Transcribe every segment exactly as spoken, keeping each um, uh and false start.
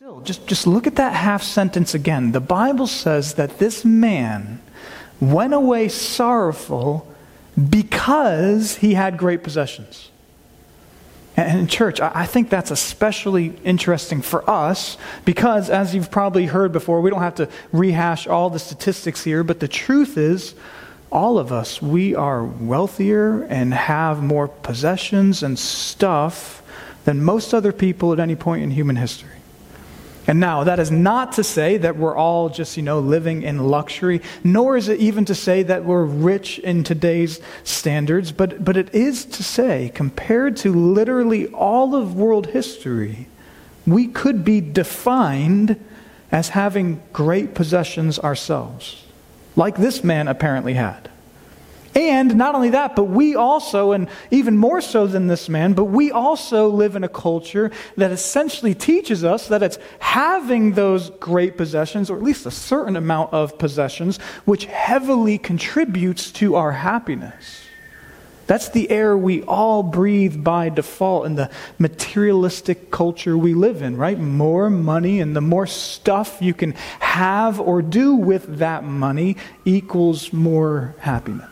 Still, just, just look at that half sentence again. The Bible says that this man went away sorrowful because he had great possessions. And in church, I think that's especially interesting for us because, as you've probably heard before, we don't have to rehash all the statistics here, but the truth is, all of us, we are wealthier and have more possessions and stuff than most other people at any point in human history. And now, that is not to say that we're all just, you know, living in luxury, nor is it even to say that we're rich in today's standards, but, but it is to say, compared to literally all of world history, we could be defined as having great possessions ourselves, like this man apparently had. And not only that, but we also, and even more so than this man, but we also live in a culture that essentially teaches us that it's having those great possessions, or at least a certain amount of possessions, which heavily contributes to our happiness. That's the air we all breathe by default in the materialistic culture we live in, right? More money and the more stuff you can have or do with that money equals more happiness.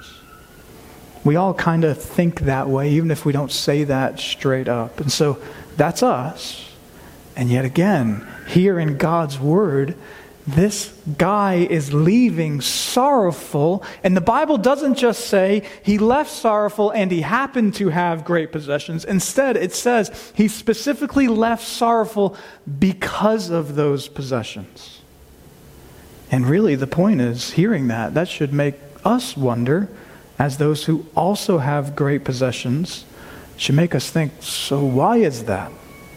We all kind of think that way, even if we don't say that straight up. And so that's us. And yet again, here in God's Word, this guy is leaving sorrowful. And the Bible doesn't just say he left sorrowful and he happened to have great possessions. Instead, it says he specifically left sorrowful because of those possessions. And really, the point is, hearing that, that should make us wonder, as those who also have great possessions, should make us think, so why is that?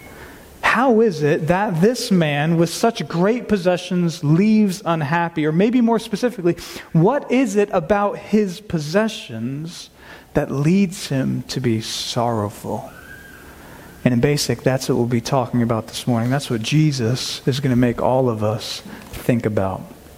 How is it that this man with such great possessions leaves unhappy? Or maybe more specifically, what is it about his possessions that leads him to be sorrowful? And in basic, that's what we'll be talking about this morning. That's what Jesus is going to make all of us think about.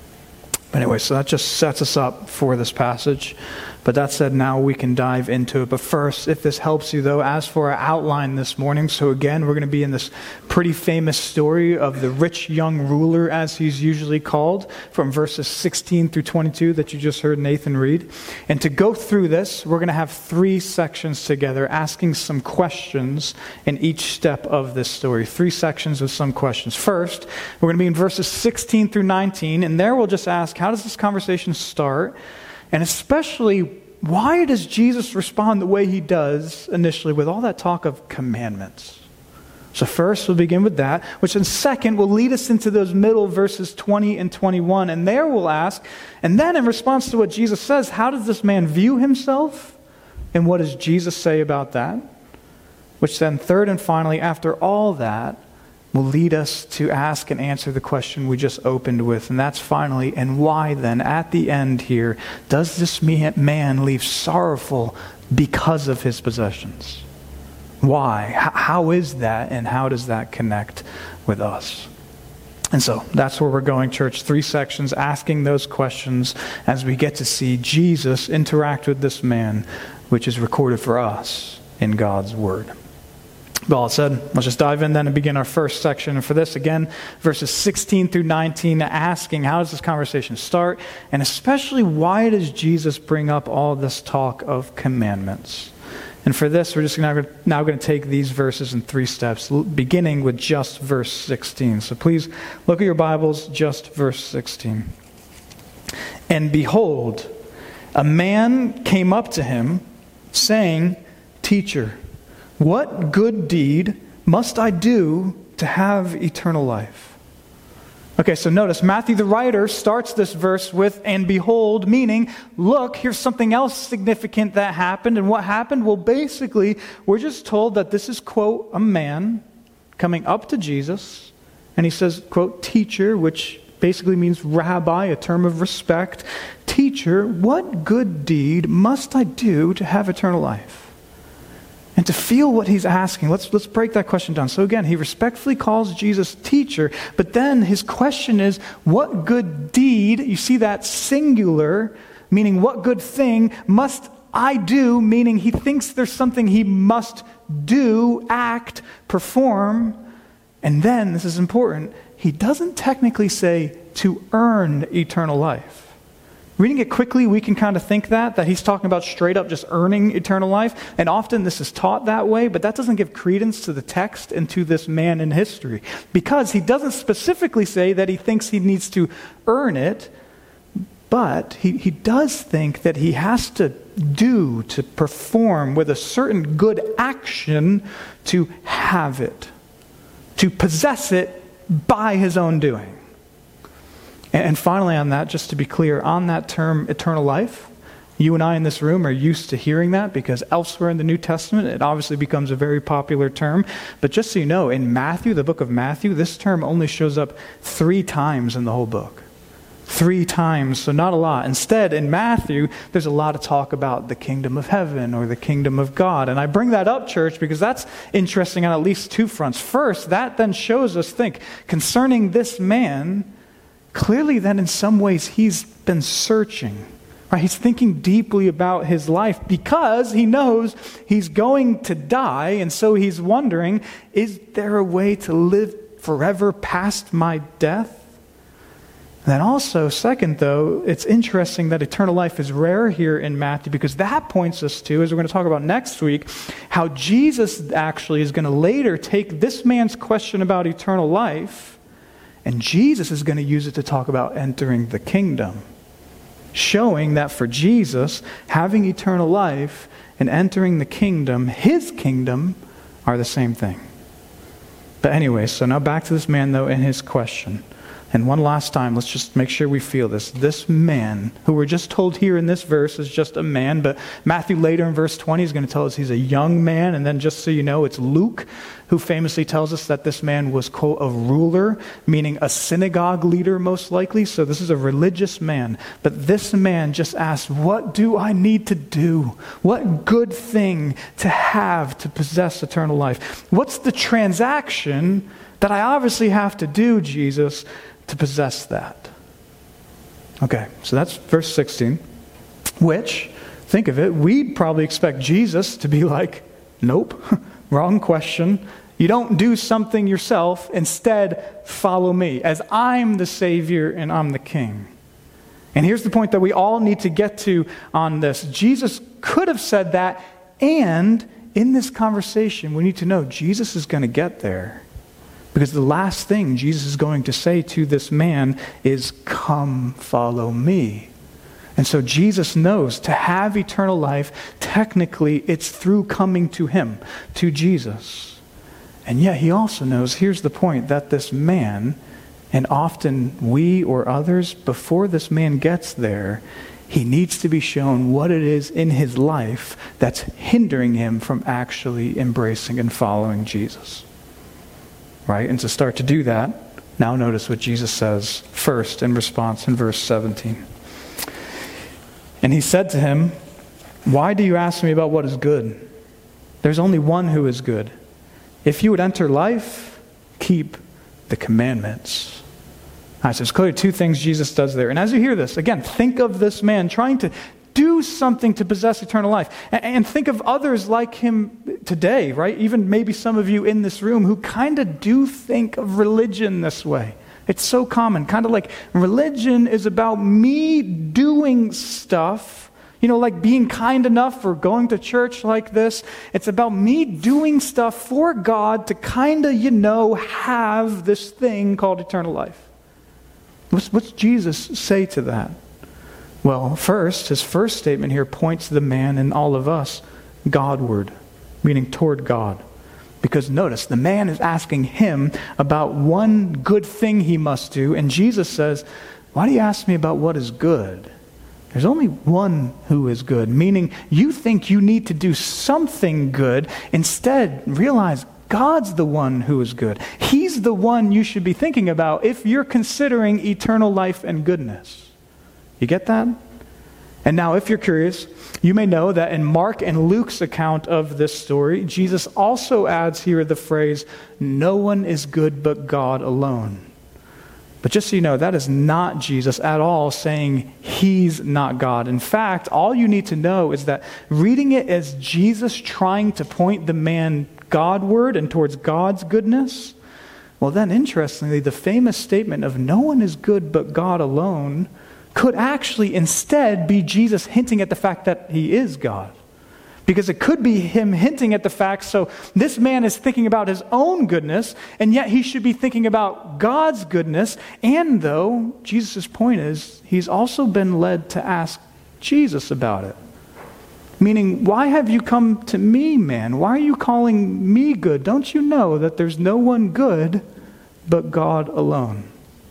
But anyway, so that just sets us up for this passage. But that said, now we can dive into it. But first, if this helps you though, as for our outline this morning, so again, we're going to be in this pretty famous story of the rich young ruler, as he's usually called, from verses sixteen through twenty-two that you just heard Nathan read. And to go through this, we're going to have three sections together, asking some questions in each step of this story. Three sections with some questions. First, we're going to be in verses sixteen through nineteen, and there we'll just ask, how does this conversation start? And especially, why does Jesus respond the way he does initially with all that talk of commandments? So first, we'll begin with that, which then second will lead us into those middle verses twenty and twenty-one. And there we'll ask, and then in response to what Jesus says, how does this man view himself? And what does Jesus say about that? Which then third and finally, after all that, will lead us to ask and answer the question we just opened with. And that's finally, and why then, at the end here, does this man leave sorrowful because of his possessions? Why? How is that, and how does that connect with us? And so that's where we're going, church. Three sections asking those questions as we get to see Jesus interact with this man, which is recorded for us in God's Word. With all said, let's just dive in then and begin our first section. And for this, again, verses sixteen through nineteen, asking how does this conversation start? And especially, why does Jesus bring up all this talk of commandments? And for this, we're just now going to take these verses in three steps, beginning with just verse sixteen. So please look at your Bibles, just verse sixteen. And behold, a man came up to him, saying, "Teacher, what good deed must I do to have eternal life?" Okay, so notice Matthew the writer starts this verse with, and behold, meaning, look, here's something else significant that happened. And what happened? Well, basically, we're just told that this is, quote, a man coming up to Jesus. And he says, quote, "Teacher," which basically means rabbi, a term of respect. "Teacher, what good deed must I do to have eternal life?" And to feel what he's asking, let's let's break that question down. So again, he respectfully calls Jesus teacher, but then his question is, what good deed, you see that singular, meaning what good thing must I do, meaning he thinks there's something he must do, act, perform. And then, this is important, he doesn't technically say to earn eternal life. Reading it quickly, we can kind of think that, that he's talking about straight up just earning eternal life. And often this is taught that way, but that doesn't give credence to the text and to this man in history. Because he doesn't specifically say that he thinks he needs to earn it, but he, he does think that he has to do, to perform with a certain good action to have it, to possess it by his own doing. And finally on that, just to be clear, on that term eternal life, you and I in this room are used to hearing that because elsewhere in the New Testament, it obviously becomes a very popular term. But just so you know, in Matthew, the book of Matthew, this term only shows up three times in the whole book. Three times, so not a lot. Instead, in Matthew, there's a lot of talk about the kingdom of heaven or the kingdom of God. And I bring that up, church, because that's interesting on at least two fronts. First, that then shows us, think, concerning this man, clearly then in some ways he's been searching. Right? He's thinking deeply about his life because he knows he's going to die. And so he's wondering, is there a way to live forever past my death? And then also, second though, it's interesting that eternal life is rare here in Matthew because that points us to, as we're going to talk about next week, how Jesus actually is going to later take this man's question about eternal life, and Jesus is going to use it to talk about entering the kingdom. Showing that for Jesus, having eternal life and entering the kingdom, his kingdom, are the same thing. But anyway, so now back to this man though and his question. And one last time, let's just make sure we feel this. This man, who we're just told here in this verse is just a man, but Matthew later in verse twenty is going to tell us he's a young man. And then just so you know, it's Luke who famously tells us that this man was, quote, a ruler, meaning a synagogue leader most likely. So this is a religious man. But this man just asked, what do I need to do? What good thing to have to possess eternal life? What's the transaction that I obviously have to do, Jesus, to possess that? Okay, so that's verse sixteen, which, think of it, we'd probably expect Jesus to be like, nope, wrong question. You don't do something yourself. Instead, follow me, as I'm the Savior and I'm the King. And here's the point that we all need to get to on this. Jesus could have said that, and in this conversation, we need to know Jesus is going to get there. Because the last thing Jesus is going to say to this man is, come follow me. And so Jesus knows to have eternal life, technically it's through coming to him, to Jesus. And yet he also knows, here's the point, that this man, and often we or others, before this man gets there, he needs to be shown what it is in his life that's hindering him from actually embracing and following Jesus. Right? And to start to do that, now notice what Jesus says first in response in verse seventeen. And he said to him, why do you ask me about what is good? There's only one who is good. If you would enter life, keep the commandments. All right, so there's clearly two things Jesus does there. And as you hear this, again, think of this man trying to do something to possess eternal life. And think of others like him today, right? Even maybe some of you in this room who kind of do think of religion this way. It's so common. Kind of like religion is about me doing stuff, you know, like being kind enough or going to church like this. It's about me doing stuff for God to kind of, you know, have this thing called eternal life. What's, what's Jesus say to that? Well, first, his first statement here points the man and all of us Godward, meaning toward God. Because notice, the man is asking him about one good thing he must do, and Jesus says, why do you ask me about what is good? There's only one who is good, meaning you think you need to do something good. Instead, realize God's the one who is good. He's the one you should be thinking about if you're considering eternal life and goodness. You get that? And now, if you're curious, you may know that in Mark and Luke's account of this story, Jesus also adds here the phrase, no one is good but God alone. But just so you know, that is not Jesus at all saying he's not God. In fact, all you need to know is that reading it as Jesus trying to point the man Godward and towards God's goodness, Well, then, interestingly, the famous statement of no one is good but God alone could actually instead be Jesus hinting at the fact that he is God. Because it could be him hinting at the fact, so this man is thinking about his own goodness, and yet he should be thinking about God's goodness. And though, Jesus' point is, he's also been led to ask Jesus about it. Meaning, why have you come to me, man? Why are you calling me good? Don't you know that there's no one good but God alone?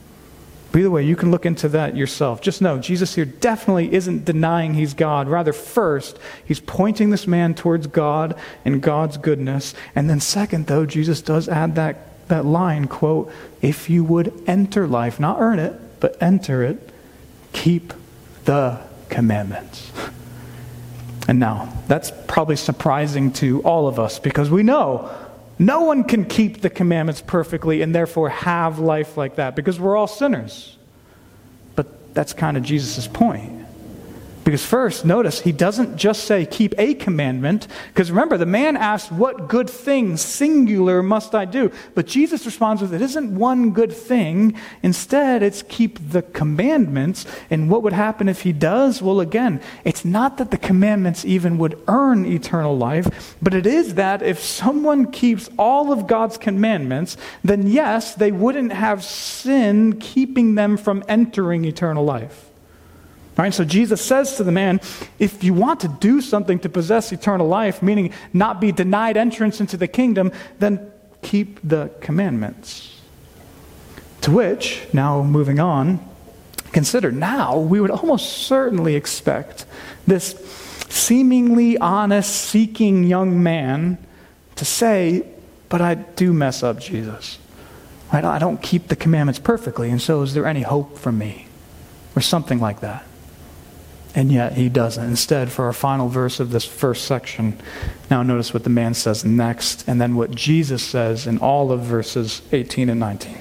By the way, you can look into that yourself. Just know, Jesus here definitely isn't denying he's God. Rather, first, he's pointing this man towards God and God's goodness. And then second, though, Jesus does add that, that line, quote, if you would enter life, not earn it, but enter it, keep the commandments. And now, that's probably surprising to all of us because we know no one can keep the commandments perfectly and therefore have life like that because we're all sinners. But that's kind of Jesus' point. Because first, notice, he doesn't just say keep a commandment. Because remember, the man asked, what good thing, singular, must I do? But Jesus responds with, it isn't one good thing. Instead, it's keep the commandments. And what would happen if he does? Well, again, it's not that the commandments even would earn eternal life, but it is that if someone keeps all of God's commandments, then yes, they wouldn't have sin keeping them from entering eternal life. All right, so Jesus says to the man, if you want to do something to possess eternal life, meaning not be denied entrance into the kingdom, then keep the commandments. To which, now moving on, consider now we would almost certainly expect this seemingly honest, seeking young man to say, but I do mess up, Jesus. I don't keep the commandments perfectly, and so is there any hope for me? Or something like that. And yet he doesn't. Instead, for our final verse of this first section, now notice what the man says next, and then what Jesus says in all of verses eighteen and nineteen.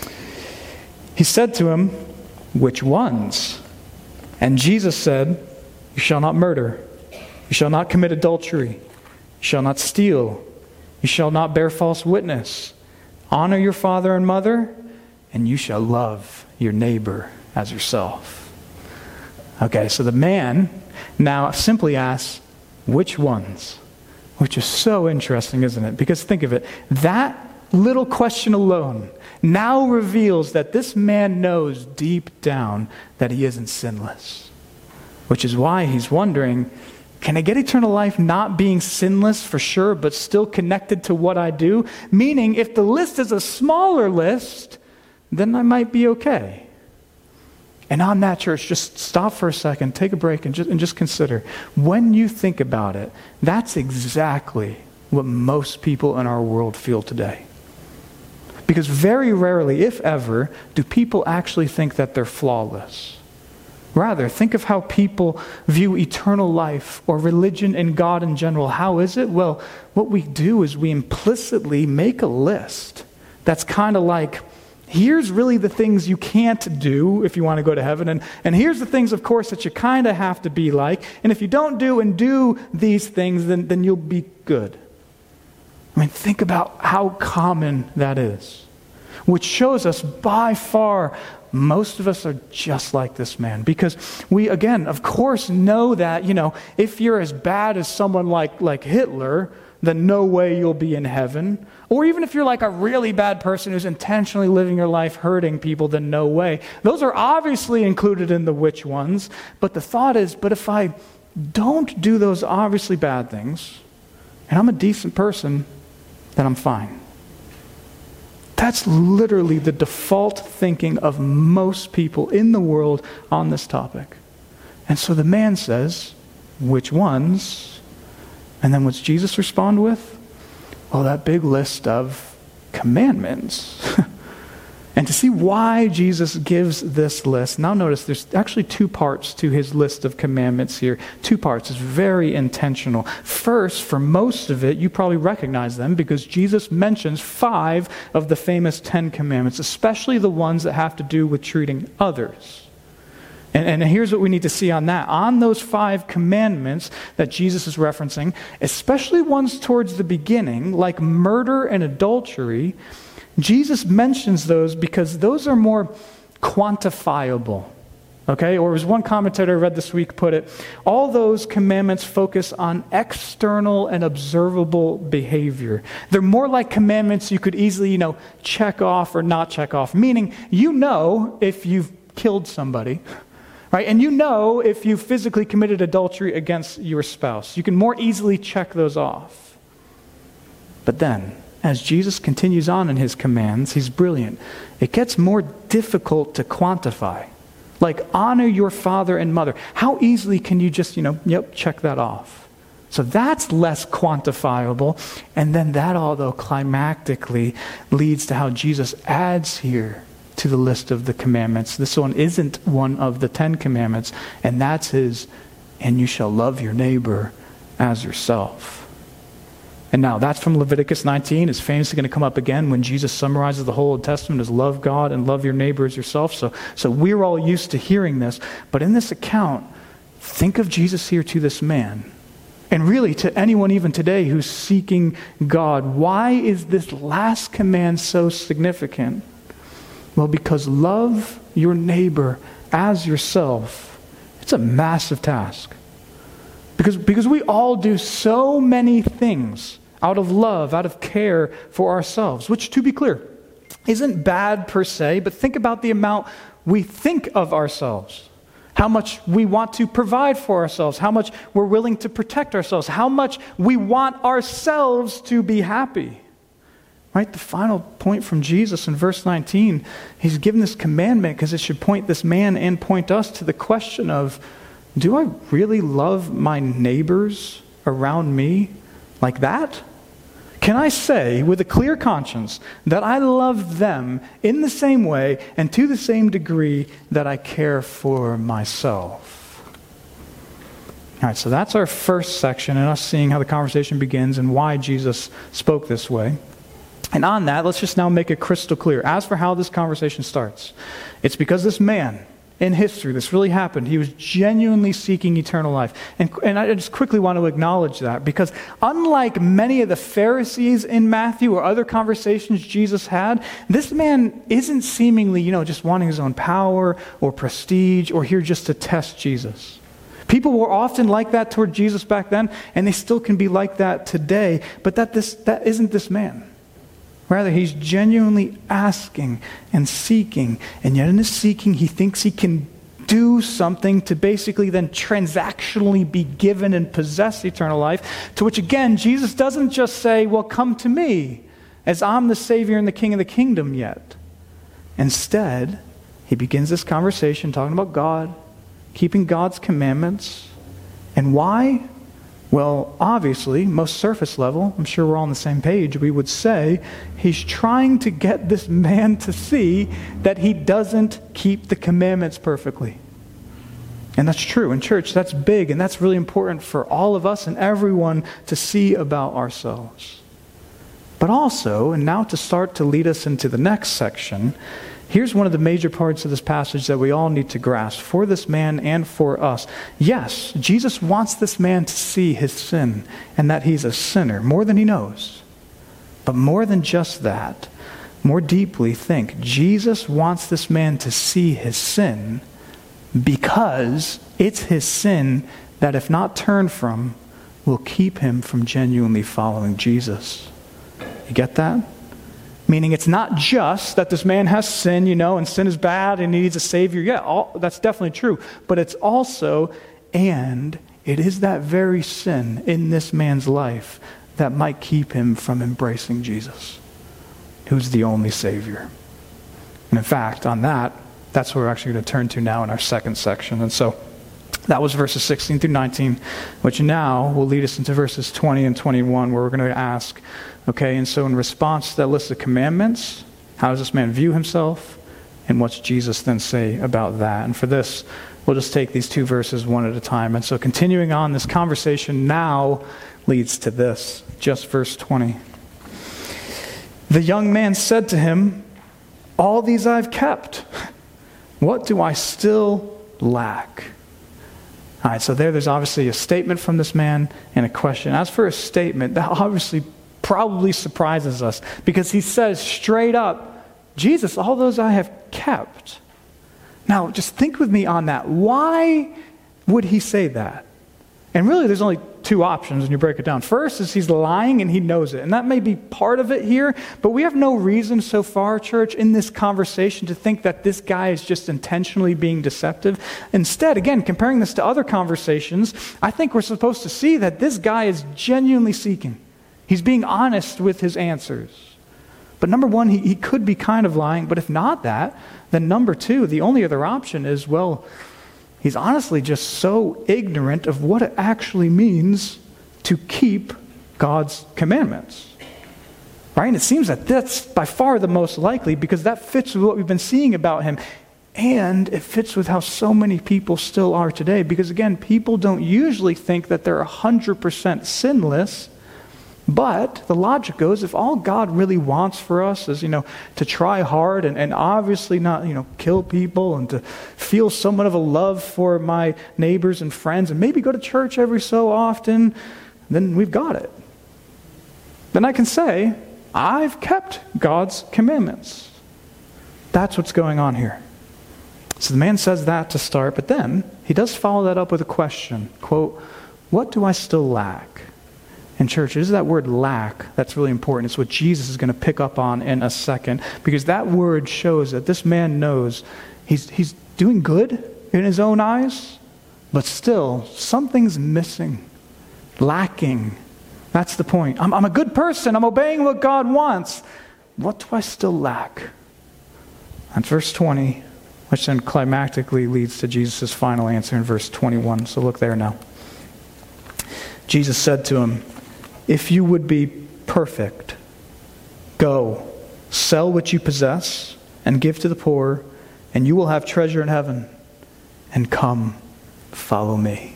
He said to him, which ones? And Jesus said, you shall not murder. You shall not commit adultery. You shall not steal. You shall not bear false witness. Honor your father and mother, and you shall love your neighbor as yourself. Okay, so the man now simply asks, which ones? Which is so interesting, isn't it? Because think of it, that little question alone now reveals that this man knows deep down that he isn't sinless. Which is why he's wondering, can I get eternal life not being sinless for sure, but still connected to what I do? Meaning, if the list is a smaller list, then I might be okay. And on that, church, just stop for a second, take a break, and just, and just consider. When you think about it, that's exactly what most people in our world feel today. Because very rarely, if ever, do people actually think that they're flawless. Rather, think of how people view eternal life or religion and God in general. How is it? Well, what we do is we implicitly make a list that's kind of like, here's really the things you can't do if you want to go to heaven. And, and here's the things, of course, that you kind of have to be like. And if you don't do and do these things, then, then you'll be good. I mean, think about how common that is. Which shows us by far, most of us are just like this man. Because we, again, of course, know that, you know, if you're as bad as someone like, like Hitler, then no way you'll be in heaven. Or even if you're like a really bad person who's intentionally living your life hurting people, then no way. Those are obviously included in the which ones. But the thought is, but if I don't do those obviously bad things, and I'm a decent person, then I'm fine. That's literally the default thinking of most people in the world on this topic. And so the man says, which ones? And then what's Jesus respond with? Well, that big list of commandments. And to see why Jesus gives this list, now notice there's actually two parts to his list of commandments here. Two parts. It's very intentional. First, for most of it, you probably recognize them because Jesus mentions five of the famous Ten Commandments, especially the ones that have to do with treating others. And, and here's what we need to see on that. On those five commandments that Jesus is referencing, especially ones towards the beginning, like murder and adultery, Jesus mentions those because those are more quantifiable. Okay, or as one commentator I read this week put it, all those commandments focus on external and observable behavior. They're more like commandments you could easily, you know, check off or not check off. Meaning, you know if you've killed somebody, right? And you know if you physically committed adultery against your spouse. You can more easily check those off. But then, as Jesus continues on in his commands, he's brilliant. It gets more difficult to quantify. Like, honor your father and mother. How easily can you just, you know, yep, check that off? So that's less quantifiable. And then that all, though, climactically leads to how Jesus adds here to the list of the commandments. This one isn't one of the Ten Commandments, and that's his, and you shall love your neighbor as yourself. And now, that's from Leviticus nineteen. It's famously going to come up again when Jesus summarizes the whole Old Testament as love God and love your neighbor as yourself. So, so we're all used to hearing this. But in this account, think of Jesus here to this man. And really to anyone even today who's seeking God. Why is this last command so significant? Well, because love your neighbor as yourself, it's a massive task. Because, because we all do so many things out of love, out of care for ourselves, which, to be clear, isn't bad per se, but think about the amount we think of ourselves, how much we want to provide for ourselves, how much we're willing to protect ourselves, how much we want ourselves to be happy. Right? The final point from Jesus in verse nineteen, he's given this commandment because it should point this man and point us to the question of, do I really love my neighbors around me like that? Can I say with a clear conscience that I love them in the same way and to the same degree that I care for myself? All right, so that's our first section and us seeing how the conversation begins and why Jesus spoke this way. And on that, let's just now make it crystal clear. As for how this conversation starts, it's because this man, in history, this really happened. He was genuinely seeking eternal life. And, and I just quickly want to acknowledge that because unlike many of the Pharisees in Matthew or other conversations Jesus had, this man isn't seemingly, you know, just wanting his own power or prestige or here just to test Jesus. People were often like that toward Jesus back then, and they still can be like that today, but that this that isn't this man. Rather, he's genuinely asking and seeking, and yet in his seeking, he thinks he can do something to basically then transactionally be given and possess eternal life, to which again, Jesus doesn't just say, well, come to me, as I'm the Savior and the King of the kingdom yet. Instead, he begins this conversation talking about God, keeping God's commandments. And why? Well, obviously, most surface level, I'm sure we're all on the same page, we would say he's trying to get this man to see that he doesn't keep the commandments perfectly. And that's true. In church, that's big, and that's really important for all of us and everyone to see about ourselves. But also, and now to start to lead us into the next section, here's one of the major parts of this passage that we all need to grasp for this man and for us. Yes, Jesus wants this man to see his sin and that he's a sinner, more than he knows. But more than just that, more deeply think, Jesus wants this man to see his sin because it's his sin that, if not turned from, will keep him from genuinely following Jesus. You get that? Meaning it's not just that this man has sin, you know, and sin is bad and he needs a Savior. Yeah, all, that's definitely true. But it's also, and it is that very sin in this man's life that might keep him from embracing Jesus, who's the only Savior. And in fact, on that, that's what we're actually going to turn to now in our second section. And so that was verses sixteen through nineteen, which now will lead us into verses twenty and twenty-one, where we're going to ask, okay, and so in response to that list of commandments, how does this man view himself? And what's Jesus then say about that? And for this, we'll just take these two verses one at a time. And so continuing on, this conversation now leads to this, just verse twenty. The young man said to him, all these I've kept. What do I still lack? All right, so there, there's obviously a statement from this man and a question. As for a statement, that obviously probably surprises us because he says straight up, Jesus, all those I have kept. Now, just think with me on that. Why would he say that? And really, there's only two options when you break it down. First is he's lying and he knows it. And that may be part of it here, but we have no reason so far, church, in this conversation to think that this guy is just intentionally being deceptive. Instead, again, comparing this to other conversations, I think we're supposed to see that this guy is genuinely seeking. He's being honest with his answers. But number one, he, he could be kind of lying, but if not that, then number two, the only other option is, well, he's honestly just so ignorant of what it actually means to keep God's commandments. Right? And it seems that that's by far the most likely because that fits with what we've been seeing about him. And it fits with how so many people still are today. Because again, people don't usually think that they're one hundred percent sinless. But the logic goes, if all God really wants for us is, you know, to try hard and, and obviously not, you know, kill people and to feel somewhat of a love for my neighbors and friends and maybe go to church every so often, then we've got it. Then I can say, I've kept God's commandments. That's what's going on here. So the man says that to start, but then he does follow that up with a question. Quote, what do I still lack? And church, it is that word lack that's really important. It's what Jesus is going to pick up on in a second. Because that word shows that this man knows he's, he's doing good in his own eyes, but still, something's missing, lacking. That's the point. I'm, I'm a good person. I'm obeying what God wants. What do I still lack? That's verse twenty, which then climactically leads to Jesus' final answer in verse twenty-one. So look there now. Jesus said to him, if you would be perfect, go, sell what you possess and give to the poor, and you will have treasure in heaven. And come, follow me.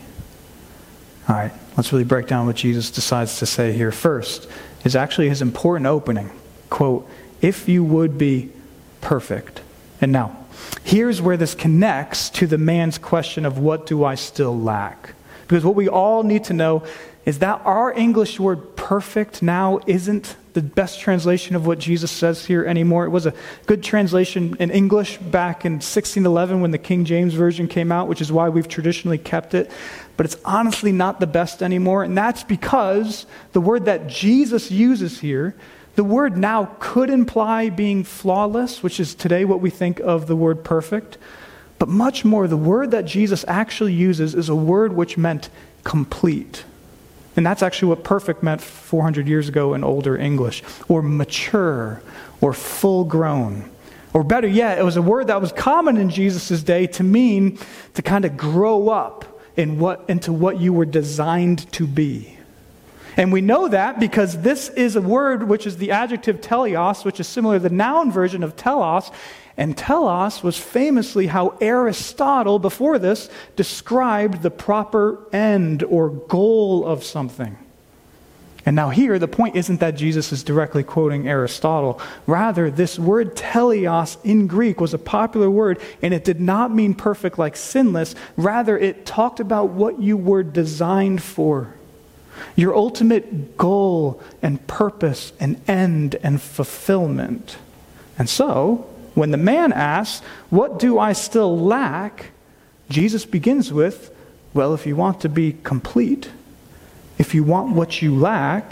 All right, let's really break down what Jesus decides to say here. First is actually his important opening. Quote, if you would be perfect. And now, here's where this connects to the man's question of what do I still lack? Because what we all need to know is that our English word perfect now isn't the best translation of what Jesus says here anymore. It was a good translation in English back in sixteen eleven when the King James Version came out, which is why we've traditionally kept it. But it's honestly not the best anymore. And that's because the word that Jesus uses here, the word now could imply being flawless, which is today what we think of the word perfect. But much more, the word that Jesus actually uses is a word which meant complete. And that's actually what perfect meant four hundred years ago in older English. Or mature, or full grown. Or better yet, it was a word that was common in Jesus' day to mean to kind of grow up in what, into what you were designed to be. And we know that because this is a word which is the adjective teleos, which is similar to the noun version of telos. And telos was famously how Aristotle, before this, described the proper end or goal of something. And now here, the point isn't that Jesus is directly quoting Aristotle. Rather, this word teleos in Greek was a popular word, and it did not mean perfect like sinless. Rather, it talked about what you were designed for. Your ultimate goal and purpose and end and fulfillment. And so, when the man asks, what do I still lack? Jesus begins with, well, if you want to be complete, if you want what you lack,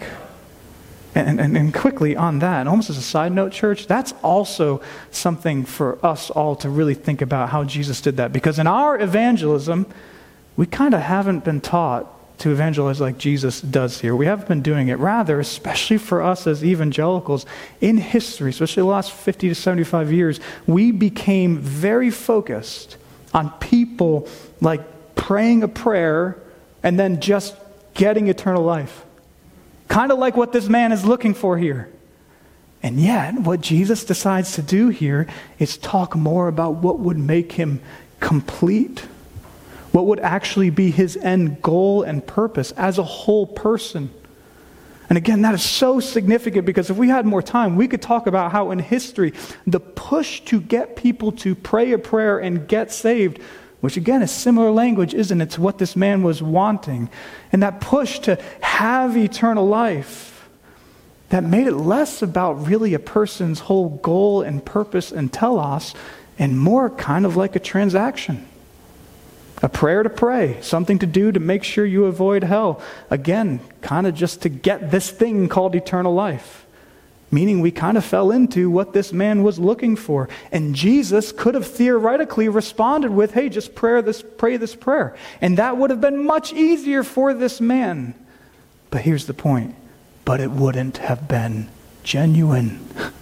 and, and, and quickly on that, almost as a side note, church, that's also something for us all to really think about how Jesus did that. Because in our evangelism, we kind of haven't been taught to evangelize like Jesus does here. We haven't been doing it. Rather, especially for us as evangelicals, in history, especially the last fifty to seventy-five years, we became very focused on people like praying a prayer and then just getting eternal life. Kind of like what this man is looking for here. And yet, what Jesus decides to do here is talk more about what would make him complete. What would actually be his end goal and purpose as a whole person. And again, that is so significant because if we had more time, we could talk about how in history, the push to get people to pray a prayer and get saved, which again is similar language, isn't it, to what this man was wanting. And that push to have eternal life, that made it less about really a person's whole goal and purpose and telos, and more kind of like a transaction. A prayer to pray, something to do to make sure you avoid hell. Again, kind of just to get this thing called eternal life. Meaning we kind of fell into what this man was looking for. And Jesus could have theoretically responded with, hey, just pray this, pray this prayer. And that would have been much easier for this man. But here's the point. But it wouldn't have been genuine.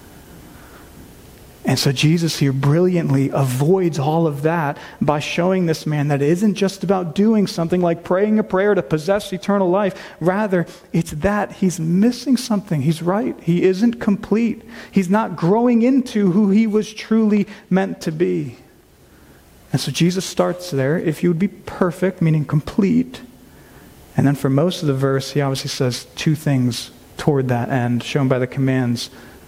And so Jesus here brilliantly avoids all of that by showing this man that it isn't just about doing something like praying a prayer to possess eternal life. Rather, it's that he's missing something. He's right. He isn't complete. He's not growing into who he was truly meant to be. And so Jesus starts there. If you would be perfect, meaning complete. And then for most of the verse, he obviously says two things toward that end, shown by the commands.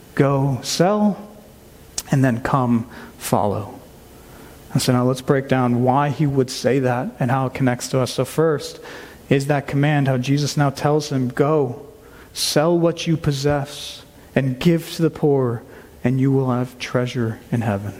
Go sell, and then come follow. And so now let's break down why he would say that and how it connects to us. So first is that command, how Jesus now tells him, go, sell what you possess and give to the poor, and you will have treasure in heaven.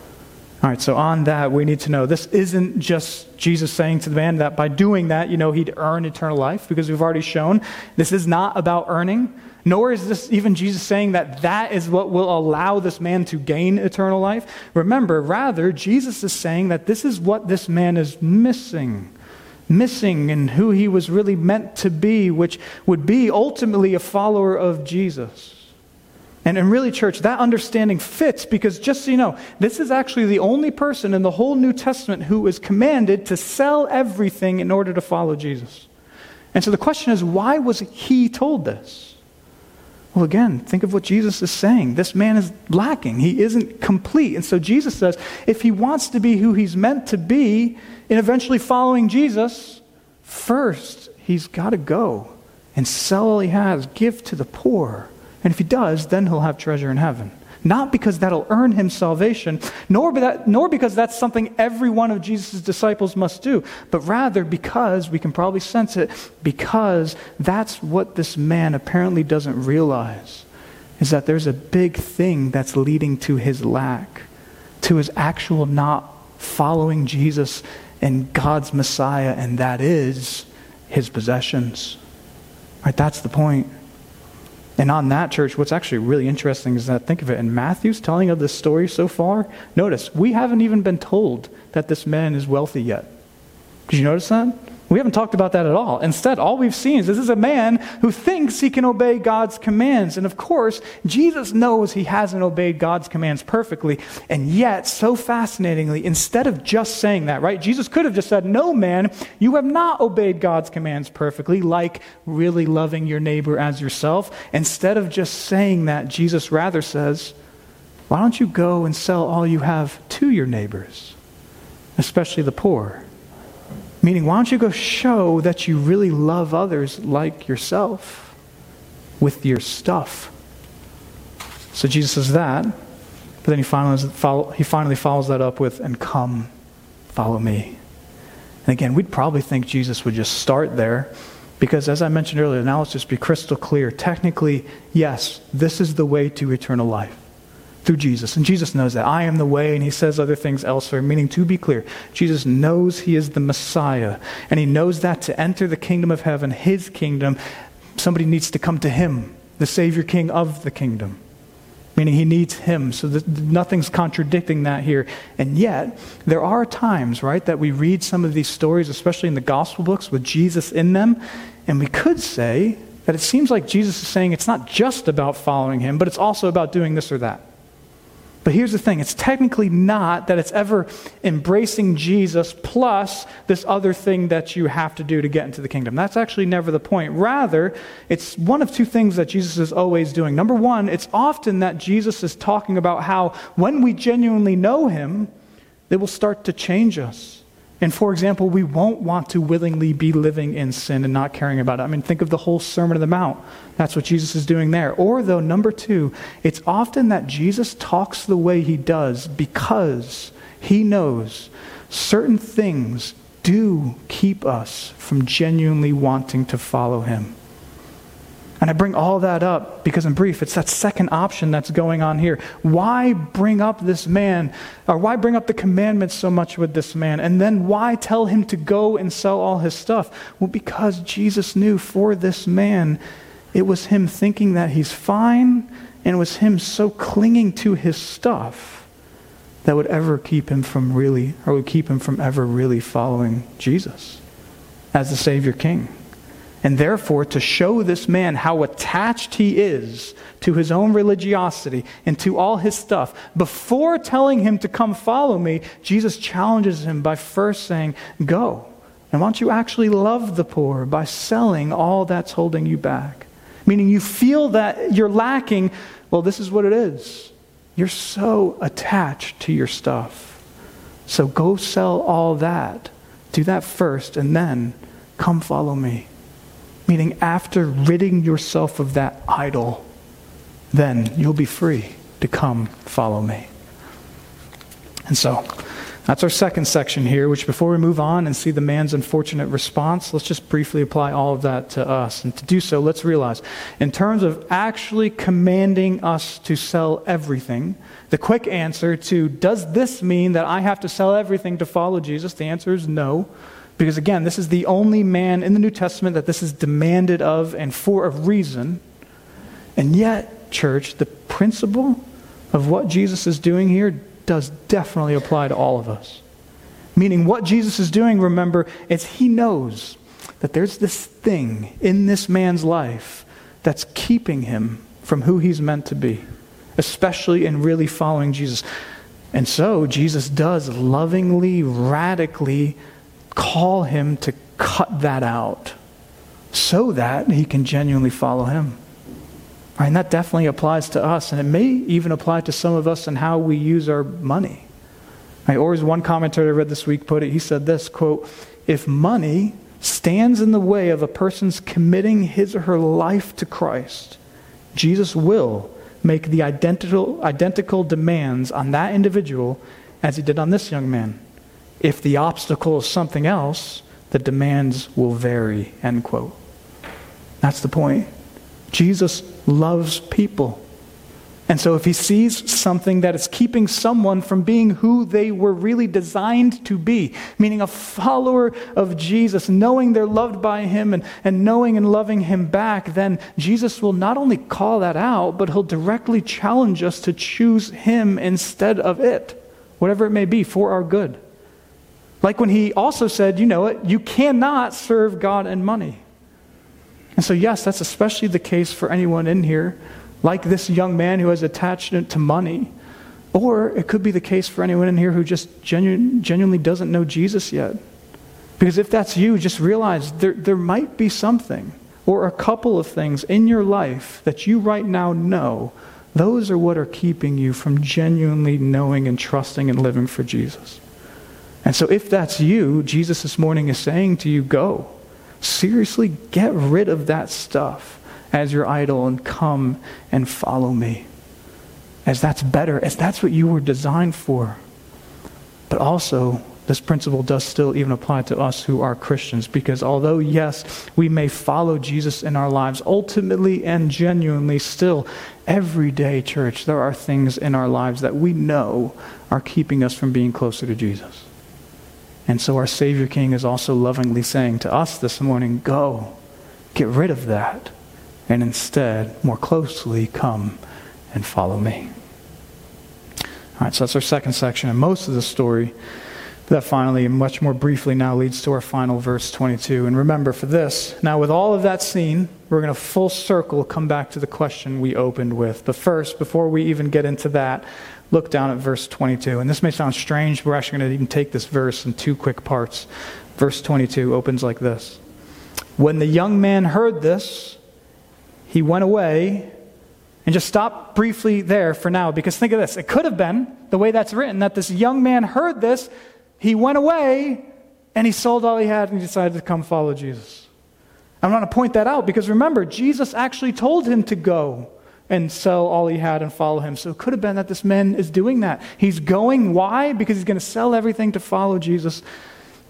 All right, so on that, we need to know this isn't just Jesus saying to the man that by doing that, you know, he'd earn eternal life, because we've already shown this is not about earning. Nor is this even Jesus saying that that is what will allow this man to gain eternal life. Remember, rather, Jesus is saying that this is what this man is missing. Missing in who he was really meant to be, which would be ultimately a follower of Jesus. And, and really, church, that understanding fits because just so you know, this is actually the only person in the whole New Testament who is commanded to sell everything in order to follow Jesus. And so the question is, why was he told this? Well, again, think of what Jesus is saying. This man is lacking. He isn't complete. And so Jesus says, if he wants to be who he's meant to be in eventually following Jesus, first, he's got to go and sell all he has, give to the poor. And if he does, then he'll have treasure in heaven. Not because that'll earn him salvation, nor, that, nor because that's something every one of Jesus' disciples must do, but rather because, we can probably sense it, because that's what this man apparently doesn't realize, is that there's a big thing that's leading to his lack, to his actual not following Jesus and God's Messiah, and that is his possessions. Right? That's the point. And on that, church, what's actually really interesting is that, think of it, in Matthew's telling of this story so far, notice, we haven't even been told that this man is wealthy yet. Did you notice that? We haven't talked about that at all. Instead, all we've seen is this is a man who thinks he can obey God's commands. And of course, Jesus knows he hasn't obeyed God's commands perfectly. And yet, so fascinatingly, instead of just saying that, right? Jesus could have just said, no, man, you have not obeyed God's commands perfectly, like really loving your neighbor as yourself. Instead of just saying that, Jesus rather says, why don't you go and sell all you have to your neighbors, especially the poor? Meaning, why don't you go show that you really love others like yourself with your stuff? So Jesus says that, but then he finally, he finally follows that up with, and come, follow me. And again, we'd probably think Jesus would just start there, because as I mentioned earlier, now let's just be crystal clear. Technically, yes, this is the way to eternal life. Through Jesus. And Jesus knows that. I am the way, and he says other things elsewhere, meaning, to be clear, Jesus knows he is the Messiah, and he knows that to enter the kingdom of heaven, his kingdom, somebody needs to come to him, the Savior King of the kingdom. Meaning he needs him, so that nothing's contradicting that here. And yet, there are times, right, that we read some of these stories, especially in the gospel books, with Jesus in them, and we could say that it seems like Jesus is saying it's not just about following him, but it's also about doing this or that. But here's the thing, it's technically not that it's ever embracing Jesus plus this other thing that you have to do to get into the kingdom. That's actually never the point. Rather, it's one of two things that Jesus is always doing. Number one, it's often that Jesus is talking about how when we genuinely know him, it will start to change us. And for example, we won't want to willingly be living in sin and not caring about it. I mean, think of the whole Sermon on the Mount. That's what Jesus is doing there. Or though, number two, it's often that Jesus talks the way he does because he knows certain things do keep us from genuinely wanting to follow him. And I bring all that up because, in brief, it's that second option that's going on here. Why bring up this man, or why bring up the commandments so much with this man? And then why tell him to go and sell all his stuff? Well, because Jesus knew for this man, it was him thinking that he's fine, and it was him so clinging to his stuff that would ever keep him from really, or would keep him from ever really following Jesus as the Savior King. And therefore, to show this man how attached he is to his own religiosity and to all his stuff, before telling him to come follow me, Jesus challenges him by first saying, go. And why don't you actually love the poor by selling all that's holding you back? Meaning you feel that you're lacking. Well, this is what it is. You're so attached to your stuff. So go sell all that. Do that first, and then come follow me. Meaning after ridding yourself of that idol, then you'll be free to come follow me. And so, that's our second section here, which before we move on and see the man's unfortunate response, let's just briefly apply all of that to us. And to do so, let's realize, in terms of actually commanding us to sell everything, the quick answer to, does this mean that I have to sell everything to follow Jesus? The answer is no. Because again, this is the only man in the New Testament that this is demanded of, and for a reason. And yet, church, the principle of what Jesus is doing here does definitely apply to all of us. Meaning what Jesus is doing, remember, is he knows that there's this thing in this man's life that's keeping him from who he's meant to be, especially in really following Jesus. And so Jesus does lovingly, radically call him to cut that out so that he can genuinely follow him. Right, and that definitely applies to us, and it may even apply to some of us in how we use our money. Right, or as one commentator I read this week put it, he said this, quote, if money stands in the way of a person's committing his or her life to Christ, Jesus will make the identical, identical demands on that individual as he did on this young man. If the obstacle is something else, the demands will vary, end quote. That's the point. Jesus loves people. And so if he sees something that is keeping someone from being who they were really designed to be, meaning a follower of Jesus, knowing they're loved by him and, and knowing and loving him back, then Jesus will not only call that out, but he'll directly challenge us to choose him instead of it, whatever it may be, for our good. Like when he also said, you know it, you cannot serve God and money. And so yes, that's especially the case for anyone in here, like this young man who has attachment to money. Or it could be the case for anyone in here who just genu- genuinely doesn't know Jesus yet. Because if that's you, just realize there, there might be something or a couple of things in your life that you right now know, those are what are keeping you from genuinely knowing and trusting and living for Jesus. And so if that's you, Jesus this morning is saying to you, go. Seriously, get rid of that stuff as your idol and come and follow me. As that's better, as that's what you were designed for. But also, this principle does still even apply to us who are Christians, because although, yes, we may follow Jesus in our lives, ultimately and genuinely still, every day, church, there are things in our lives that we know are keeping us from being closer to Jesus. And so our Savior King is also lovingly saying to us this morning, go, get rid of that, and instead, more closely, come and follow me. All right, so that's our second section, and most of the story that finally, and much more briefly now, leads to our final verse twenty-two. And remember, for this, now with all of that seen, we're going to full circle come back to the question we opened with. But first, before we even get into that, look down at verse twenty-two. And this may sound strange, but we're actually going to even take this verse in two quick parts. Verse twenty-two opens like this. When the young man heard this, he went away. And just stop briefly there for now, because think of this. It could have been, the way that's written, that this young man heard this, he went away, and he sold all he had, and he decided to come follow Jesus. I want to point that out, because remember, Jesus actually told him to go and sell all he had and follow him. So it could have been that this man is doing that. He's going, why? Because he's going to sell everything to follow Jesus.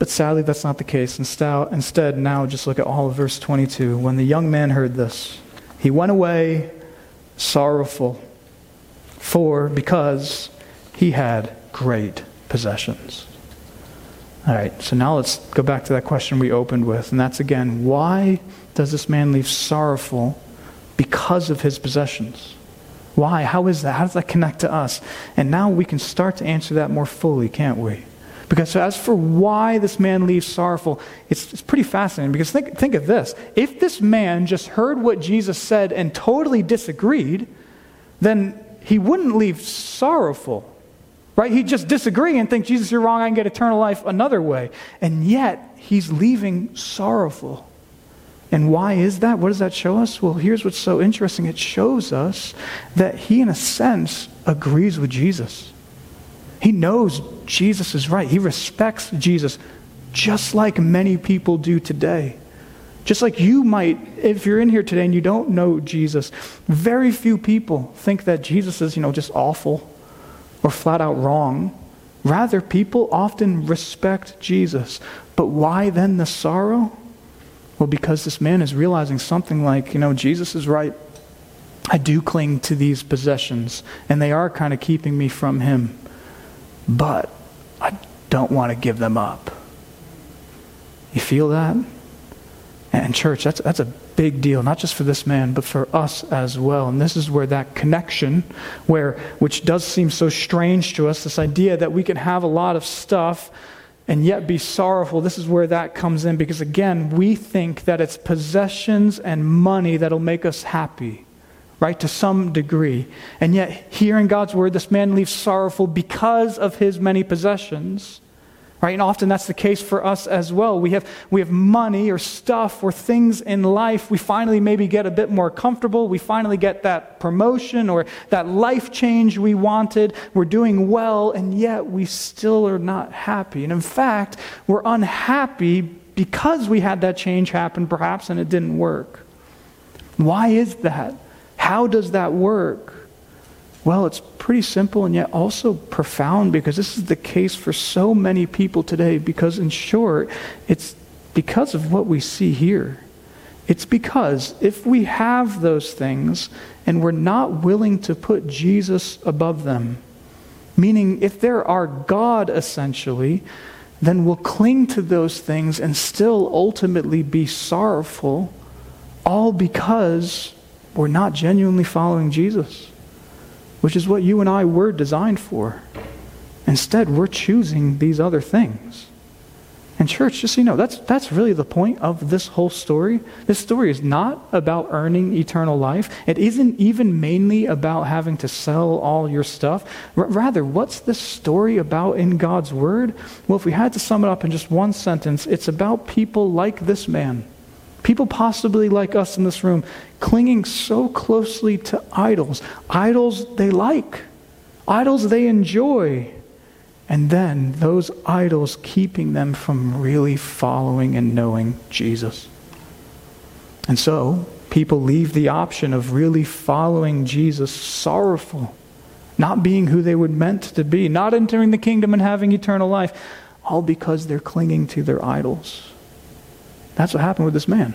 But sadly, that's not the case. Instead, now just look at all of verse twenty-two. When the young man heard this, he went away sorrowful, for because he had great possessions. All right, so now let's go back to that question we opened with. And that's again, why does this man leave sorrowful because of his possessions? Why? How is that? How does that connect to us? And now we can start to answer that more fully, can't we? Because so as for why this man leaves sorrowful, it's, it's pretty fascinating. Because think, think of this. If this man just heard what Jesus said and totally disagreed, then he wouldn't leave sorrowful. Right? He'd just disagree and think, Jesus, you're wrong, I can get eternal life another way. And yet, he's leaving sorrowful. And why is that? What does that show us? Well, here's what's so interesting. It shows us that he, in a sense, agrees with Jesus. He knows Jesus is right. He respects Jesus, just like many people do today. Just like you might, if you're in here today and you don't know Jesus, very few people think that Jesus is, you know, just awful or flat out wrong. Rather, people often respect Jesus. But why then the sorrow? Well, because this man is realizing something like, you know, Jesus is right. I do cling to these possessions, and they are kind of keeping me from him. But I don't want to give them up. You feel that? And church, that's that's a big deal, not just for this man, but for us as well. And this is where that connection, where which does seem so strange to us, this idea that we can have a lot of stuff and yet be sorrowful, this is where that comes in. Because again, we think that it's possessions and money that'll make us happy, right, to some degree. And yet, here in God's word, this man leaves sorrowful because of his many possessions. Right? And often that's the case for us as well. We have we have money or stuff or things in life. We finally maybe get a bit more comfortable. We finally get that promotion or that life change we wanted. We're doing well, and yet we still are not happy. And in fact, we're unhappy because we had that change happen perhaps and it didn't work. Why is that? How does that work? Well, it's pretty simple and yet also profound, because this is the case for so many people today. Because in short, it's because of what we see here. It's because if we have those things and we're not willing to put Jesus above them, meaning if they're our God essentially, then we'll cling to those things and still ultimately be sorrowful, all because we're not genuinely following Jesus, which is what you and I were designed for. Instead, we're choosing these other things. And church, just so you know, that's, that's really the point of this whole story. This story is not about earning eternal life. It isn't even mainly about having to sell all your stuff. R- rather, what's this story about in God's word? Well, if we had to sum it up in just one sentence, it's about people like this man. People possibly like us in this room, clinging so closely to idols. Idols they like. Idols they enjoy. And then those idols keeping them from really following and knowing Jesus. And so, people leave the option of really following Jesus sorrowful, not being who they were meant to be, not entering the kingdom and having eternal life, all because they're clinging to their idols. That's what happened with this man.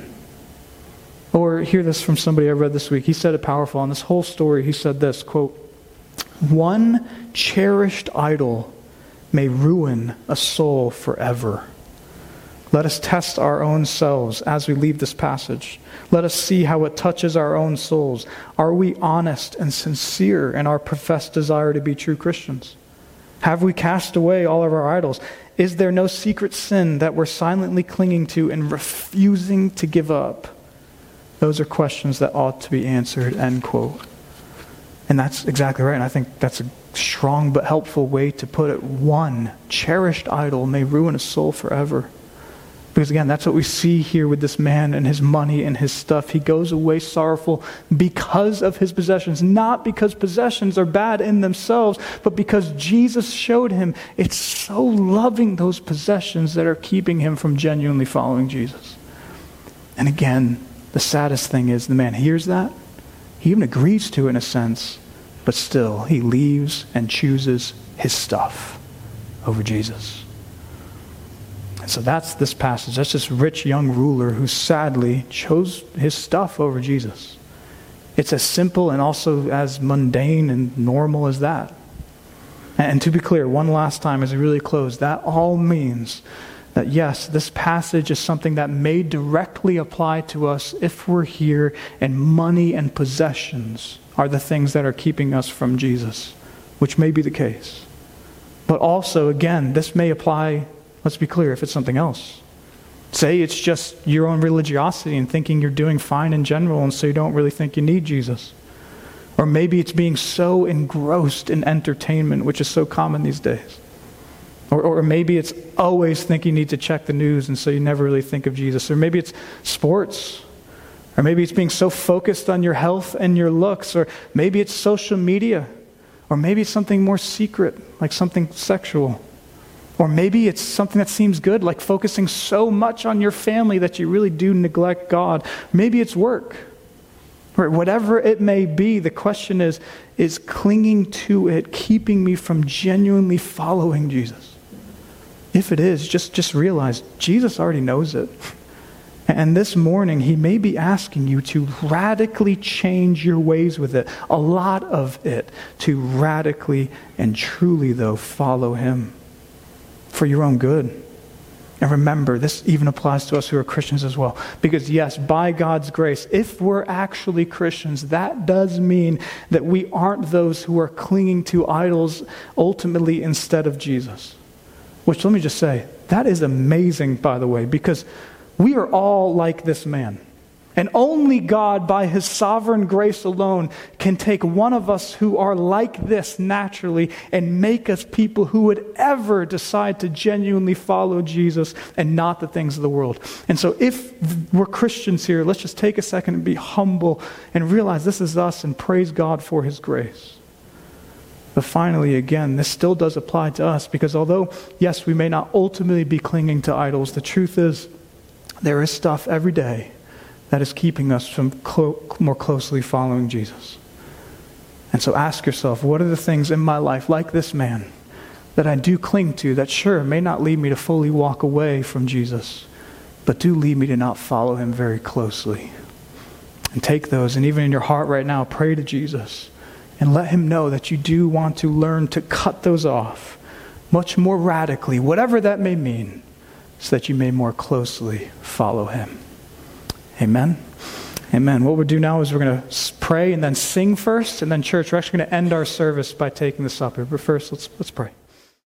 Or hear this from somebody I read this week. He said it powerful. On this whole story, he said this, quote, "One cherished idol may ruin a soul forever. Let us test our own selves as we leave this passage. Let us see how it touches our own souls. Are we honest and sincere in our professed desire to be true Christians? Have we cast away all of our idols? Is there no secret sin that we're silently clinging to and refusing to give up? Those are questions that ought to be answered," end quote. And that's exactly right. And I think that's a strong but helpful way to put it. One cherished idol may ruin a soul forever. Because again, that's what we see here with this man and his money and his stuff. He goes away sorrowful because of his possessions. Not because possessions are bad in themselves, but because Jesus showed him it's so loving those possessions that are keeping him from genuinely following Jesus. And again, the saddest thing is the man hears that. He even agrees to it in a sense, but still he leaves and chooses his stuff over Jesus. And so that's this passage. That's this rich young ruler who sadly chose his stuff over Jesus. It's as simple and also as mundane and normal as that. And to be clear, one last time as we really close, that all means that yes, this passage is something that may directly apply to us if we're here and money and possessions are the things that are keeping us from Jesus, which may be the case. But also, again, this may apply, let's be clear, if it's something else. Say it's just your own religiosity and thinking you're doing fine in general and so you don't really think you need Jesus. Or maybe it's being so engrossed in entertainment, which is so common these days. Or, or maybe it's always think you need to check the news and so you never really think of Jesus. Or maybe it's sports. Or maybe it's being so focused on your health and your looks. Or maybe it's social media. Or maybe it's something more secret, like something sexual. Or maybe it's something that seems good, like focusing so much on your family that you really do neglect God. Maybe it's work. Or whatever it may be, the question is, is clinging to it keeping me from genuinely following Jesus? If it is, just, just realize Jesus already knows it. And this morning, he may be asking you to radically change your ways with it, a lot of it, to radically and truly, though, follow him for your own good. And remember, this even applies to us who are Christians as well. Because yes, by God's grace, if we're actually Christians, that does mean that we aren't those who are clinging to idols ultimately instead of Jesus. Which, let me just say, that is amazing, by the way, because we are all like this man. And only God, by his sovereign grace alone, can take one of us who are like this naturally and make us people who would ever decide to genuinely follow Jesus and not the things of the world. And so if we're Christians here, let's just take a second and be humble and realize this is us and praise God for his grace. But finally, again, this still does apply to us because although, yes, we may not ultimately be clinging to idols, the truth is there is stuff every day that is keeping us from clo- more closely following Jesus. And so ask yourself, what are the things in my life, like this man, that I do cling to that sure may not lead me to fully walk away from Jesus, but do lead me to not follow him very closely? And take those, and even in your heart right now, pray to Jesus and let him know that you do want to learn to cut those off much more radically, whatever that may mean, so that you may more closely follow him. Amen. Amen. What we'll do now is we're going to pray and then sing first, and then church, we're actually going to end our service by taking the supper. But first, let's let's pray.